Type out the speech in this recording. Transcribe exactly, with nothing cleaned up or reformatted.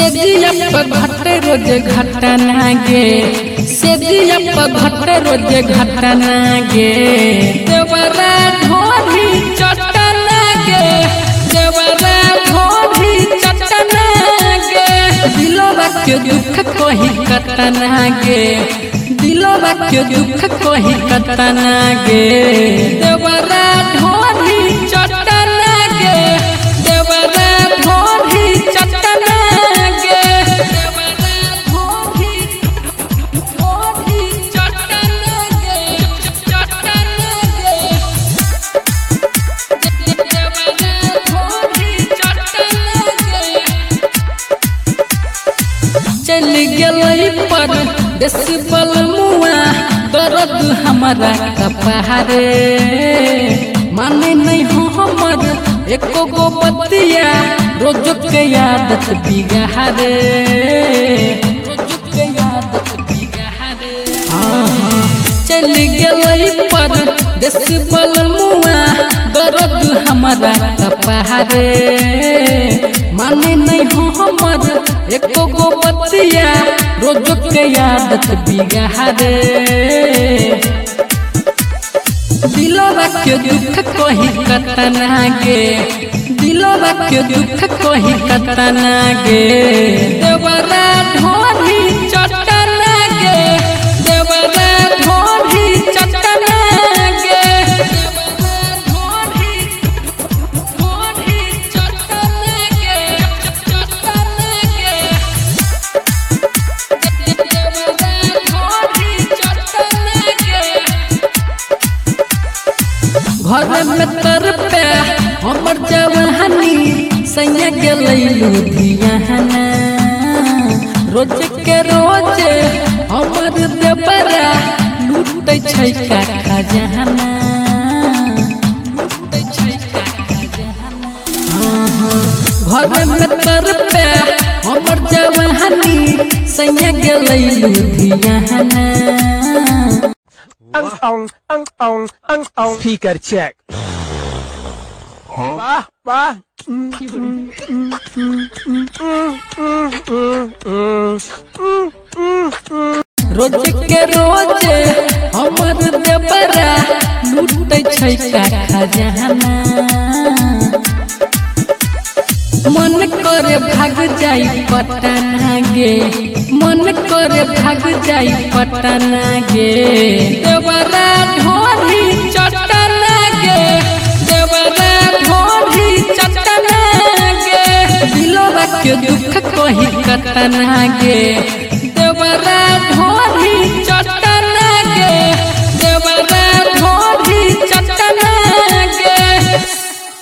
से दिया घट रोज घटना गे से दिया घट रोज घटना गे देवरा ढोरी चटना गे देवरा ढोरी चटना गे दिलवा के दुख कोही कटना गे दिलवा के दुख कोही कटना गे देवरा ढोरी चटना गे देवरा ढोरी चटना गे देवरा ढोरी ढोरी चटना गे चटना गे देवरा ढोरी चटना गे चल गेलै पर देसिबल मुआ दर्द हमारा कपहारे माने नहीं हो हमर एको गो बतिया रोज के आदत बिगहारे रोज के आदत बिगहारे चल गेलै पर देसिबल मुआ दर्द हमारा कपहारे माने नहीं हो हमर एको गो बतिया रोज के आदत बिगहारे दिलवा के दुख कोही कटना गे दिलवा के दुख कोही कटना गे देवरा ढोरी चटना गे देवरा ढोरी चटना गे देवरा ढोरी ढोरी चटना गे चटना गे देवरा ढोरी चटना गे घर में तर पे हमर जवानी सैया गेलै लुधियाना रोज के रोज हमर देवरा लूटै छै का खजाना लूटै छै का खजाना घर में तर पे हमर जवानी सैया गेलै Ludhiana Speaker check. Bah, bah. रोज के रोज हमर देवरा लूटै छै का खजाना मन करे भाग जाई पटना गे मन करे भाग जाई पटना गे देवरा ढोरी चटना गे देवरा ढोरी चटना गे दिलवा के दुख कोही कटना गे